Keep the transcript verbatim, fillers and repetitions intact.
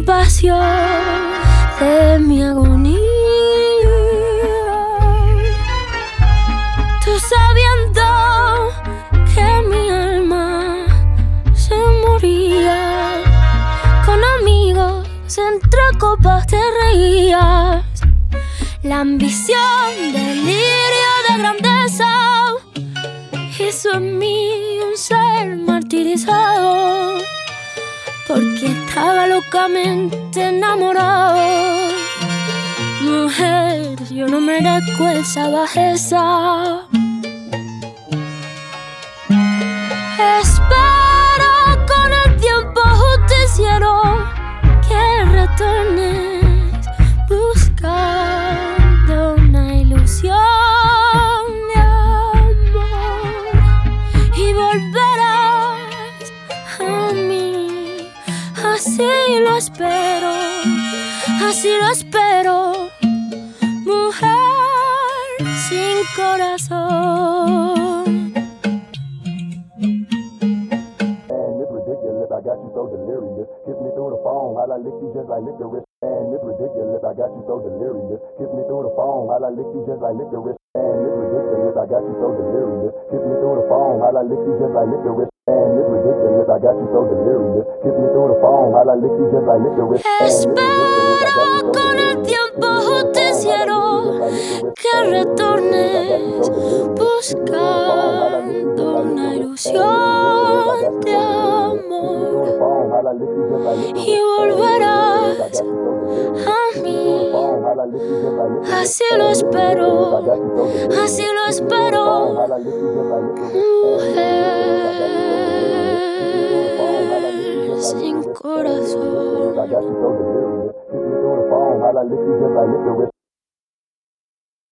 compasión de mi agonía. Tú sabiendo que mi alma se moría, con amigos entre copas te reías. La ambición, delirio de grandeza hizo en mí un ser martirizado, porque estaba locamente enamorado. Mujer, yo no merezco esa bajeza. Espero con el tiempo justiciero que retornes buscando una ilusión de amor y volverás a mí. Así lo espero, así lo espero, mujer sin corazón. I got you so delirious. Kiss me through the phone while I lick you just like licorice. Man, it's ridiculous. I got you so delirious. Kiss me through the phone while I lick you just like licorice. Man, it's ridiculous. I got you so delirious. Kiss me through the phone while I lick you just like licorice. Man, it's ridiculous. I got you so delirious. Kiss me through the phone while I lick you just like licorice. Espero con el tiempo justiciero que retornes buscando una ilusión de amor y volverás a mí. Así lo espero, así lo espero, mujer sin corazón.